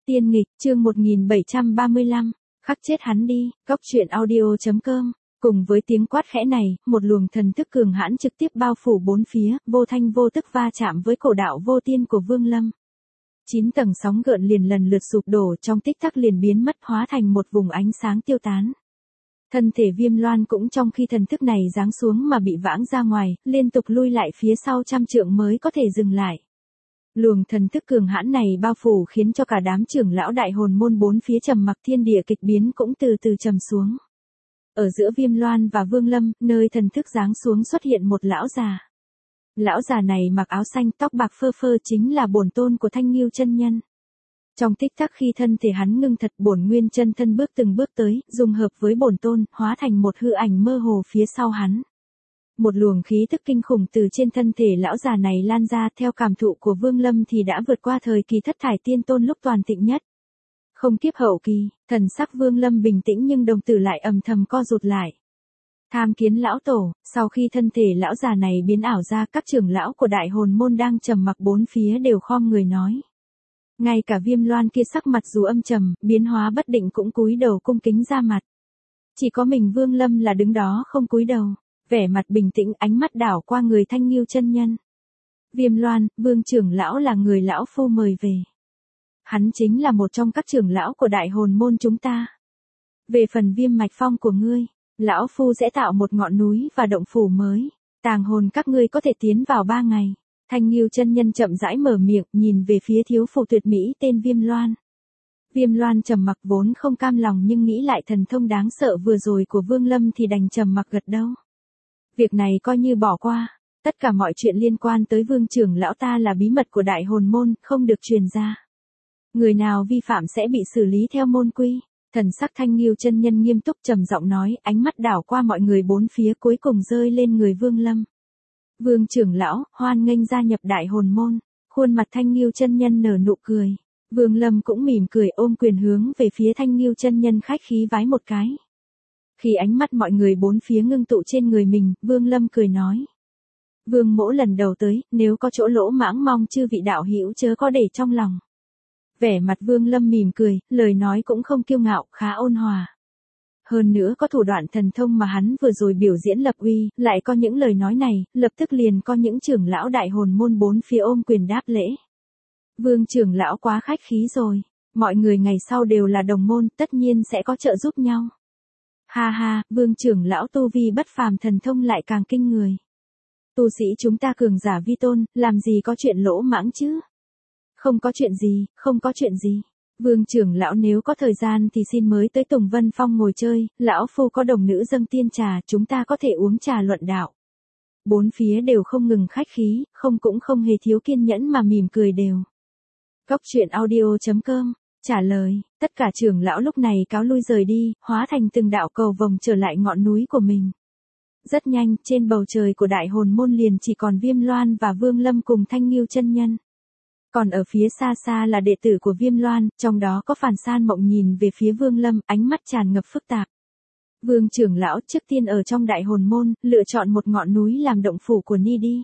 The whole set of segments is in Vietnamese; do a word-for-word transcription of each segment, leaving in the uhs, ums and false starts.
Tiên nghịch, chương một nghìn bảy trăm ba mươi lăm, khắc chết hắn đi, góc truyện audio chấm com. Cùng với tiếng quát khẽ này, một luồng thần thức cường hãn trực tiếp bao phủ bốn phía, vô thanh vô tức va chạm với cổ đạo vô tiên của Vương Lâm. Chín tầng sóng gợn liền lần lượt sụp đổ, trong tích tắc liền biến mất, hóa thành một vùng ánh sáng tiêu tán. Thân thể Viêm Loan cũng trong khi thần thức này giáng xuống mà bị vãng ra ngoài, liên tục lui lại phía sau trăm trượng mới có thể dừng lại. Luồng thần thức cường hãn này bao phủ khiến cho cả đám trưởng lão đại hồn môn bốn phía trầm mặc, thiên địa kịch biến cũng từ từ trầm xuống. Ở giữa Viêm Loan và Vương Lâm, nơi thần thức giáng xuống xuất hiện một lão già. Lão già này mặc áo xanh, tóc bạc phơ phơ, chính là bổn tôn của Thanh Ngưu chân nhân. Trong tích tắc khi thân thể hắn ngưng thật, bổn nguyên chân thân bước từng bước tới, dung hợp với bổn tôn, hóa thành một hư ảnh mơ hồ phía sau hắn. Một luồng khí tức kinh khủng từ trên thân thể lão già này lan ra, theo cảm thụ của Vương Lâm thì đã vượt qua thời kỳ thất thải tiên tôn lúc toàn thịnh nhất. Không kiếp hậu kỳ, thần sắc Vương Lâm bình tĩnh nhưng đồng tử lại âm thầm co rụt lại. Tham kiến lão tổ, sau khi thân thể lão già này biến ảo ra, các trưởng lão của đại hồn môn đang trầm mặc bốn phía đều khom người nói. Ngay cả Viêm Loan kia sắc mặt dù âm trầm, biến hóa bất định cũng cúi đầu cung kính ra mặt. Chỉ có mình Vương Lâm là đứng đó không cúi đầu, vẻ mặt bình tĩnh, ánh mắt đảo qua người Thanh Ngưu chân nhân. Viêm Loan, Vương trưởng lão là người lão phu mời về. Hắn chính là một trong các trưởng lão của đại hồn môn chúng ta. Về phần Viêm mạch phong của ngươi, lão phu sẽ tạo một ngọn núi và động phủ mới, tàng hồn các ngươi có thể tiến vào ba ngày. Thanh Ngưu chân nhân chậm rãi mở miệng, nhìn về phía thiếu phụ tuyệt mỹ tên Viêm Loan. Viêm Loan trầm mặc, vốn không cam lòng nhưng nghĩ lại thần thông đáng sợ vừa rồi của Vương Lâm thì đành trầm mặc gật đầu. Việc này coi như bỏ qua, tất cả mọi chuyện liên quan tới Vương trưởng lão ta là bí mật của đại hồn môn, không được truyền ra. Người nào vi phạm sẽ bị xử lý theo môn quy. Thần sắc Thanh Ngưu chân nhân nghiêm túc trầm giọng nói, ánh mắt đảo qua mọi người bốn phía cuối cùng rơi lên người Vương Lâm. Vương trưởng lão, hoan nghênh gia nhập đại hồn môn. Khuôn mặt Thanh Ngưu chân nhân nở nụ cười. Vương Lâm cũng mỉm cười, ôm quyền hướng về phía Thanh Ngưu chân nhân khách khí vái một cái. Khi ánh mắt mọi người bốn phía ngưng tụ trên người mình, Vương Lâm cười nói. Vương mỗ lần đầu tới, nếu có chỗ lỗ mãng mong chư vị đạo hữu chớ có để trong lòng. Vẻ mặt Vương Lâm mỉm cười, lời nói cũng không kiêu ngạo, khá ôn hòa. Hơn nữa có thủ đoạn thần thông mà hắn vừa rồi biểu diễn lập uy, lại có những lời nói này, lập tức liền có những trưởng lão đại hồn môn bốn phía ôm quyền đáp lễ. Vương trưởng lão quá khách khí rồi, mọi người ngày sau đều là đồng môn, tất nhiên sẽ có trợ giúp nhau. Ha ha, Vương trưởng lão tu vi bất phàm, thần thông lại càng kinh người. Tu sĩ chúng ta cường giả vi tôn, làm gì có chuyện lỗ mãng chứ? Không có chuyện gì, không có chuyện gì. Vương trưởng lão nếu có thời gian thì xin mới tới Tùng Vân Phong ngồi chơi, lão phu có đồng nữ dâng tiên trà, chúng ta có thể uống trà luận đạo. Bốn phía đều không ngừng khách khí, không cũng không hề thiếu kiên nhẫn mà mỉm cười đều. Góc truyện audio chấm com, trả lời, tất cả trưởng lão lúc này cáo lui rời đi, hóa thành từng đạo cầu vồng trở lại ngọn núi của mình. Rất nhanh, trên bầu trời của đại hồn môn liền chỉ còn Viêm Loan và Vương Lâm cùng Thanh Ngưu chân nhân. Còn ở phía xa xa là đệ tử của Viêm Loan, trong đó có Phàn San Mộng nhìn về phía Vương Lâm, ánh mắt tràn ngập phức tạp. Vương trưởng lão, trước tiên ở trong đại hồn môn, lựa chọn một ngọn núi làm động phủ của Ni đi.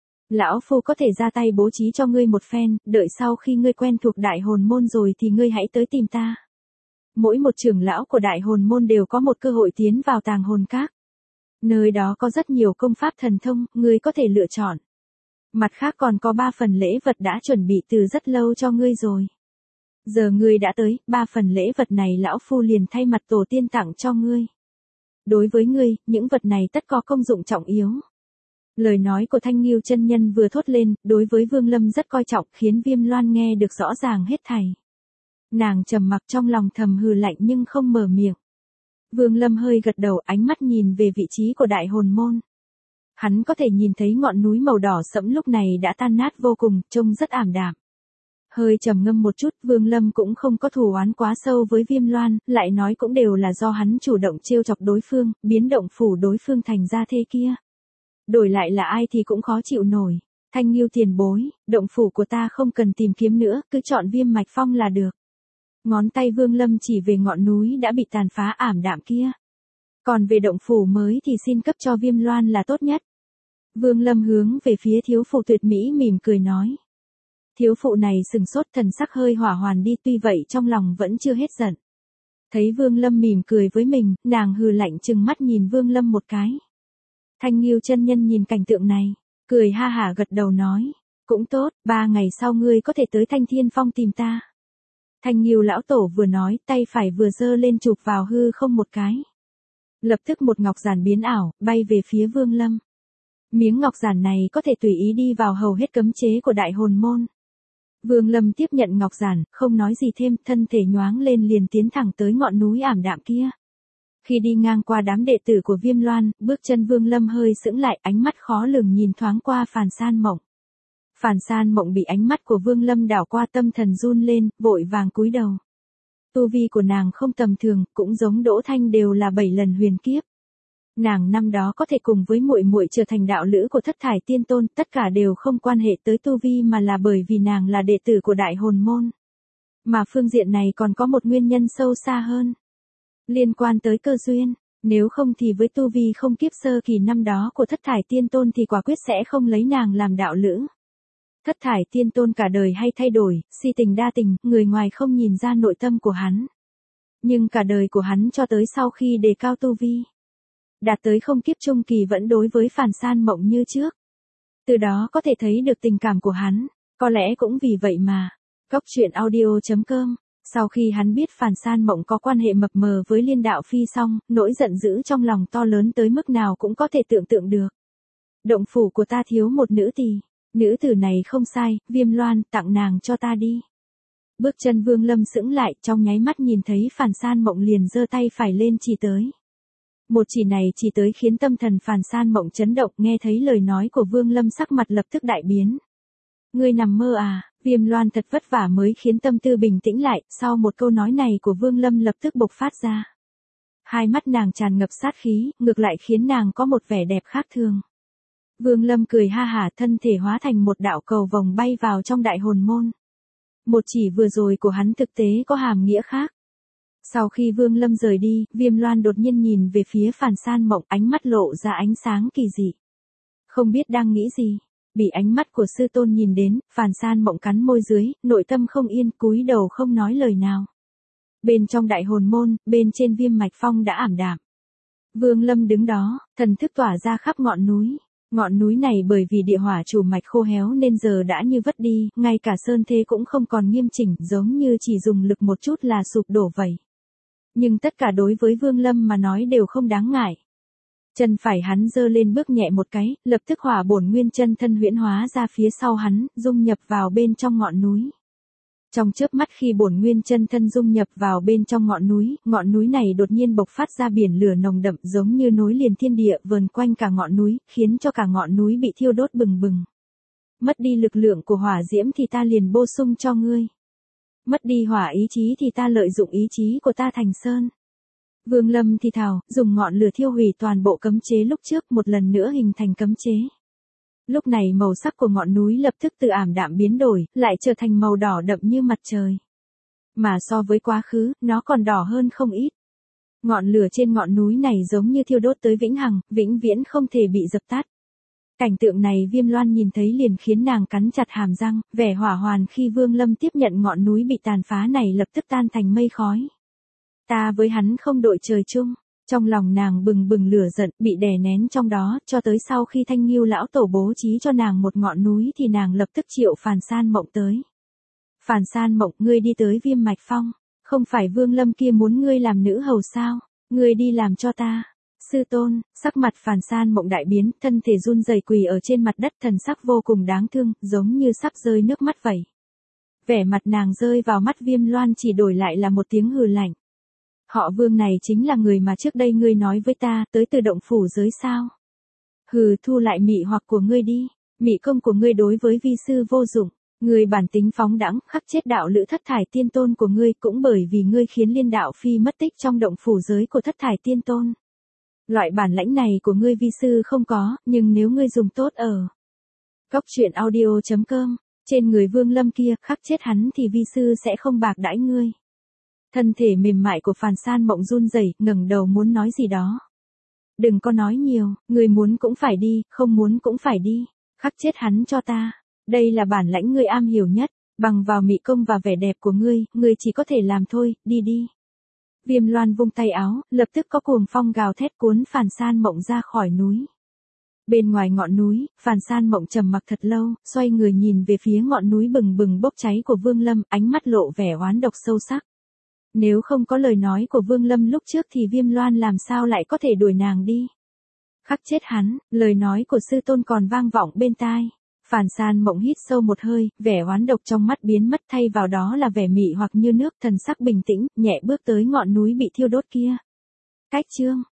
Lão phu có thể ra tay bố trí cho ngươi một phen, đợi sau khi ngươi quen thuộc đại hồn môn rồi thì ngươi hãy tới tìm ta. Mỗi một trưởng lão của đại hồn môn đều có một cơ hội tiến vào tàng hồn các. Nơi đó có rất nhiều công pháp thần thông, ngươi có thể lựa chọn. Mặt khác còn có ba phần lễ vật đã chuẩn bị từ rất lâu cho ngươi rồi. Giờ ngươi đã tới, ba phần lễ vật này lão phu liền thay mặt tổ tiên tặng cho ngươi. Đối với ngươi, những vật này tất có công dụng trọng yếu. Lời nói của Thanh Ngưu chân nhân vừa thốt lên, đối với Vương Lâm rất coi trọng, khiến Viêm Loan nghe được rõ ràng hết thảy. Nàng trầm mặc trong lòng thầm hừ lạnh nhưng không mở miệng. Vương Lâm hơi gật đầu, ánh mắt nhìn về vị trí của đại hồn môn. Hắn có thể nhìn thấy ngọn núi màu đỏ sẫm lúc này đã tan nát vô cùng, trông rất ảm đạm. Hơi trầm ngâm một chút, Vương Lâm cũng không có thù oán quá sâu với Viêm Loan, lại nói cũng đều là do hắn chủ động trêu chọc đối phương, biến động phủ đối phương thành ra thế kia. Đổi lại là ai thì cũng khó chịu nổi. Thanh Ngưu tiền bối, động phủ của ta không cần tìm kiếm nữa, cứ chọn Viêm mạch phong là được. Ngón tay Vương Lâm chỉ về ngọn núi đã bị tàn phá ảm đạm kia. Còn về động phủ mới thì xin cấp cho Viêm Loan là tốt nhất. Vương Lâm hướng về phía thiếu phụ tuyệt mỹ mỉm cười nói. Thiếu phụ này sừng sốt, thần sắc hơi hỏa hoàn đi, tuy vậy trong lòng vẫn chưa hết giận. Thấy Vương Lâm mỉm cười với mình, nàng hừ lạnh trừng mắt nhìn Vương Lâm một cái. Thanh Nghiêu chân nhân nhìn cảnh tượng này, cười ha hả gật đầu nói, cũng tốt, ba ngày sau ngươi có thể tới Thanh Thiên Phong tìm ta. Thanh Nghiêu lão tổ vừa nói, tay phải vừa giơ lên chụp vào hư không một cái. Lập tức một ngọc giản biến ảo, bay về phía Vương Lâm. Miếng ngọc giản này có thể tùy ý đi vào hầu hết cấm chế của đại hồn môn. Vương Lâm tiếp nhận ngọc giản, không nói gì thêm, thân thể nhoáng lên liền tiến thẳng tới ngọn núi ảm đạm kia. Khi đi ngang qua đám đệ tử của Viêm Loan, bước chân Vương Lâm hơi sững lại, ánh mắt khó lường nhìn thoáng qua Phàn San Mộng. Phàn San Mộng bị ánh mắt của Vương Lâm đảo qua, tâm thần run lên, vội vàng cúi đầu. Tu vi của nàng không tầm thường, cũng giống Đỗ Thanh đều là bảy lần huyền kiếp. Nàng năm đó có thể cùng với muội muội trở thành đạo lữ của Thất Thải Tiên Tôn, tất cả đều không quan hệ tới tu vi mà là bởi vì nàng là đệ tử của đại hồn môn. Mà phương diện này còn có một nguyên nhân sâu xa hơn. Liên quan tới cơ duyên, nếu không thì với tu vi không kiếp sơ kỳ năm đó của Thất Thải Tiên Tôn thì quả quyết sẽ không lấy nàng làm đạo lữ. Thất Thải Tiên Tôn cả đời hay thay đổi, si tình đa tình, người ngoài không nhìn ra nội tâm của hắn. Nhưng cả đời của hắn cho tới sau khi đề cao tu vi, đạt tới không kiếp trung kỳ vẫn đối với Phàn San Mộng như trước. Từ đó có thể thấy được tình cảm của hắn, có lẽ cũng vì vậy mà. Góc truyện audio chấm com. Sau khi hắn biết Phàn San Mộng có quan hệ mập mờ với Liên Đạo Phi xong, nỗi giận dữ trong lòng to lớn tới mức nào cũng có thể tưởng tượng được. Động phủ của ta thiếu một nữ tỳ, nữ tử này không sai, Viêm Loan, tặng nàng cho ta đi. Bước chân Vương Lâm sững lại, trong nháy mắt nhìn thấy Phàn San Mộng liền giơ tay phải lên chỉ tới. Một chỉ này chỉ tới khiến tâm thần Phàn San Mộng chấn động, nghe thấy lời nói của Vương Lâm sắc mặt lập tức đại biến. Ngươi nằm mơ à? Viêm Loan thật vất vả mới khiến tâm tư bình tĩnh lại, sau một câu nói này của Vương Lâm lập tức bộc phát ra. Hai mắt nàng tràn ngập sát khí, ngược lại khiến nàng có một vẻ đẹp khác thường. Vương Lâm cười ha hả, thân thể hóa thành một đạo cầu vồng bay vào trong đại hồn môn. Một chỉ vừa rồi của hắn thực tế có hàm nghĩa khác. Sau khi Vương Lâm rời đi, Viêm Loan đột nhiên nhìn về phía Phàn San Mộng, ánh mắt lộ ra ánh sáng kỳ dị. Không biết đang nghĩ gì, bị ánh mắt của sư tôn nhìn đến, Phàn San Mộng cắn môi dưới, nội tâm không yên, cúi đầu không nói lời nào. Bên trong đại hồn môn, bên trên Viêm Mạch Phong đã ảm đạm. Vương Lâm đứng đó, thần thức tỏa ra khắp ngọn núi. Ngọn núi này bởi vì địa hỏa chủ mạch khô héo nên giờ đã như vất đi, ngay cả sơn thế cũng không còn nghiêm chỉnh, giống như chỉ dùng lực một chút là sụp đổ vậy. Nhưng tất cả đối với Vương Lâm mà nói đều không đáng ngại. Chân phải hắn giơ lên bước nhẹ một cái, lập tức hỏa bổn nguyên chân thân huyễn hóa ra phía sau hắn, dung nhập vào bên trong ngọn núi. Trong chớp mắt khi bổn nguyên chân thân dung nhập vào bên trong ngọn núi, ngọn núi này đột nhiên bộc phát ra biển lửa nồng đậm giống như nối liền thiên địa vờn quanh cả ngọn núi, khiến cho cả ngọn núi bị thiêu đốt bừng bừng. Mất đi lực lượng của hỏa diễm thì ta liền bổ sung cho ngươi. Mất đi hỏa ý chí thì ta lợi dụng ý chí của ta thành sơn. Vương Lâm thì thào, dùng ngọn lửa thiêu hủy toàn bộ cấm chế lúc trước, một lần nữa hình thành cấm chế. Lúc này màu sắc của ngọn núi lập tức từ ảm đạm biến đổi, lại trở thành màu đỏ đậm như mặt trời. Mà so với quá khứ, nó còn đỏ hơn không ít. Ngọn lửa trên ngọn núi này giống như thiêu đốt tới vĩnh hằng, vĩnh viễn không thể bị dập tắt. Cảnh tượng này Viêm Loan nhìn thấy liền khiến nàng cắn chặt hàm răng, vẻ hỏa hoàn khi Vương Lâm tiếp nhận ngọn núi bị tàn phá này lập tức tan thành mây khói. Ta với hắn không đội trời chung. Trong lòng nàng bừng bừng lửa giận, bị đè nén trong đó, cho tới sau khi Thanh Nghiêu lão tổ bố trí cho nàng một ngọn núi thì nàng lập tức triệu Phàn San Mộng tới. Phàn San Mộng, ngươi đi tới Viêm Mạch Phong, không phải Vương Lâm kia muốn ngươi làm nữ hầu sao, ngươi đi làm cho ta. Sư tôn, sắc mặt Phàn San Mộng đại biến, thân thể run rẩy quỳ ở trên mặt đất, thần sắc vô cùng đáng thương, giống như sắp rơi nước mắt vậy. Vẻ mặt nàng rơi vào mắt Viêm Loan chỉ đổi lại là một tiếng hừ lạnh. Họ Vương này chính là người mà trước đây ngươi nói với ta, tới từ động phủ giới sao? Hừ, thu lại mị hoặc của ngươi đi, mị công của ngươi đối với vi sư vô dụng, ngươi bản tính phóng đãng, khắc chết đạo lữ Thất Thải Tiên Tôn của ngươi, cũng bởi vì ngươi khiến Liên Đạo Phi mất tích trong động phủ giới của Thất Thải Tiên Tôn. Loại bản lãnh này của ngươi vi sư không có, nhưng nếu ngươi dùng tốt ở góc truyện audio chấm com, trên người Vương Lâm kia, khắc chết hắn thì vi sư sẽ không bạc đãi ngươi. Thân thể mềm mại của Phàn San Mộng run rẩy, ngẩng đầu muốn nói gì đó. Đừng có nói nhiều, người muốn cũng phải đi, không muốn cũng phải đi, khắc chết hắn cho ta. Đây là bản lãnh ngươi am hiểu nhất, bằng vào mị công và vẻ đẹp của ngươi, ngươi chỉ có thể làm thôi, đi đi. Viêm Loan vung tay áo, lập tức có cuồng phong gào thét cuốn Phàn San Mộng ra khỏi núi. Bên ngoài ngọn núi, Phàn San Mộng trầm mặc thật lâu, xoay người nhìn về phía ngọn núi bừng bừng bốc cháy của Vương Lâm, ánh mắt lộ vẻ oán độc sâu sắc. Nếu không có lời nói của Vương Lâm lúc trước thì Viêm Loan làm sao lại có thể đuổi nàng đi. Khắc chết hắn, lời nói của sư tôn còn vang vọng bên tai. Phàn San Mộng hít sâu một hơi, vẻ oán độc trong mắt biến mất thay vào đó là vẻ mị hoặc như nước, thần sắc bình tĩnh, nhẹ bước tới ngọn núi bị thiêu đốt kia. Cách chương